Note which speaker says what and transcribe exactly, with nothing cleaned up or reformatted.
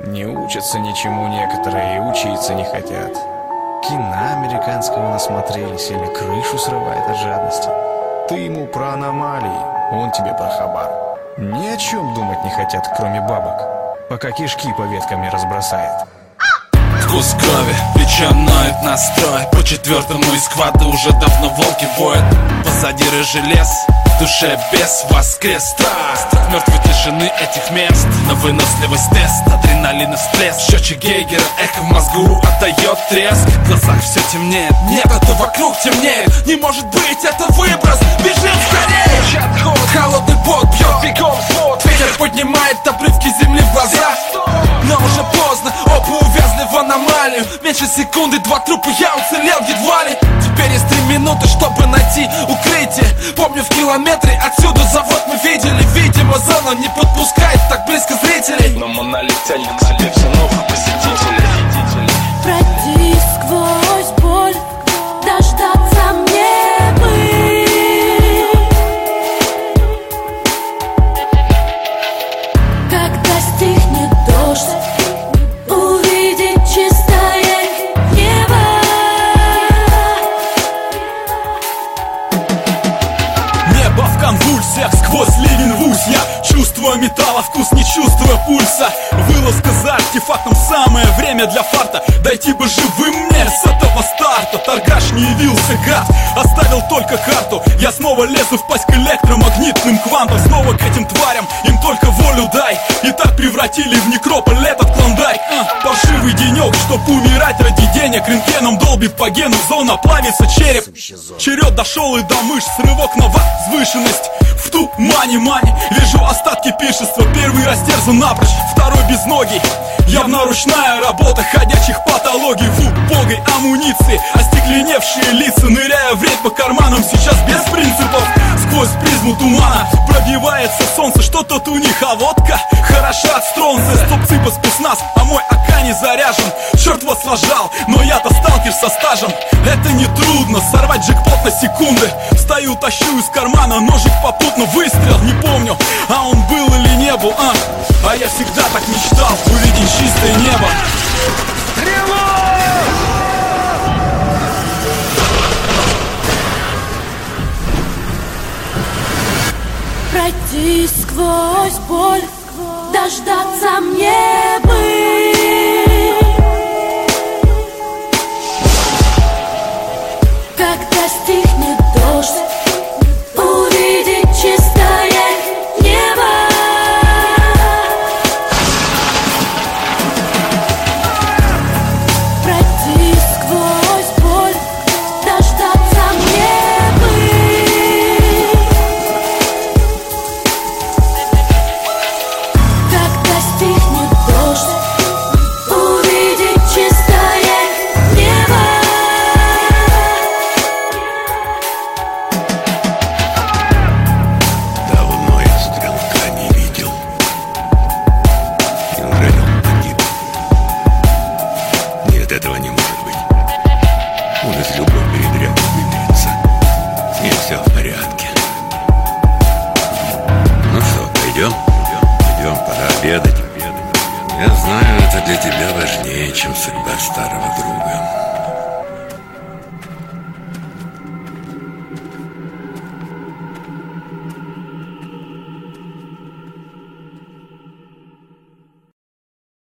Speaker 1: Не учатся ничему некоторые и учиться не хотят. Кино американского насмотрелись или крышу срывает от жадности. Ты ему про аномалии, он тебе про хабар. Ни о чем думать не хотят, кроме бабок, пока кишки по веткам не разбросает.
Speaker 2: Вкус крови, плечо ноет настрой. По четвертому из сквада уже давно волки воют. Позади рыжий лес, в душе бес воскрес. Страх мертвой тишины этих мест, на выносливость тест, адреналин и всплеск. Счетчик Гейгера, эхо в мозгу отдает треск. В глазах все темнеет, нет, это вокруг темнеет. Не может быть, это выброс, бежим скорее. Холодный пот бьет бегом свод. Ветер поднимает обрывки земли в глаза. Но уже поздно, оба увязли в аномалию. Меньше секунды, два трупа, я уцелел едва ли. Теперь есть три минуты, чтобы найти укрытие. Помню, в километре отсюда завод мы видели. Видимо, зона не подпускает так близко зрителей. Но монолит тянет к себе все новых посетителей.
Speaker 3: Пройти сквозь боль, дождаться мне бы. Когда стихнет дождь, увидеть чистое небо.
Speaker 2: Небо в конвульсиях, сквозь ливень в ус. Я чувствую металла вкус, не чувствуя пульса. Вылазка за артефактом, самое время для фарта. Дойти бы живым мне с этого старта. Торгаш не явился, гад, оставил только карту. Я снова лезу в пасть к электромагнитным квантам. Снова к этим тварям, им только волю дай. И так превратили в некрополь этот клондайк. а, Паршивый денек, чтоб умирать ради денег. Рентгеном долбит по гену, зона плавится череп. Черед дошел и до мышц, рывок на возвышенность. В тумане мани, вижу остатки пиршества. Первый растерзан напрочь, второй безногий. Явно ручная работа ходячих патологий. В убогой амуниции остекленевшие лица, ныряя в рейд по карманам. Сейчас без принципов, сквозь призму тумана пробивается солнце. Что тут у них, а водка хороша от стронца. Стопцы по спецназ, а мой АК не заряжен. Черт вас сложал, но я-то сталкер со стажем. Это не трудно, сорвать джекпот на секунды. Встаю, тащу из кармана ножик попутно. Выстрел, не помню, а он был или не был, а А я всегда так мечтал увидеть чистое небо.
Speaker 3: Пройти сквозь боль, дождаться мне бы. Когда стихнет дождь, увидеть чистое небо. Пройти сквозь боль, дождаться мне бы. Когда стихнет дождь, увидеть чистое небо.
Speaker 4: Давно я стрелка не видел. Неужели он погиб? Нет, этого не может быть. Он из любой передряги выберется. С ним все в порядке. Ну что, пойдем? Пойдем, пора обедать. Я знаю, это для тебя важнее, чем судьба старого друга.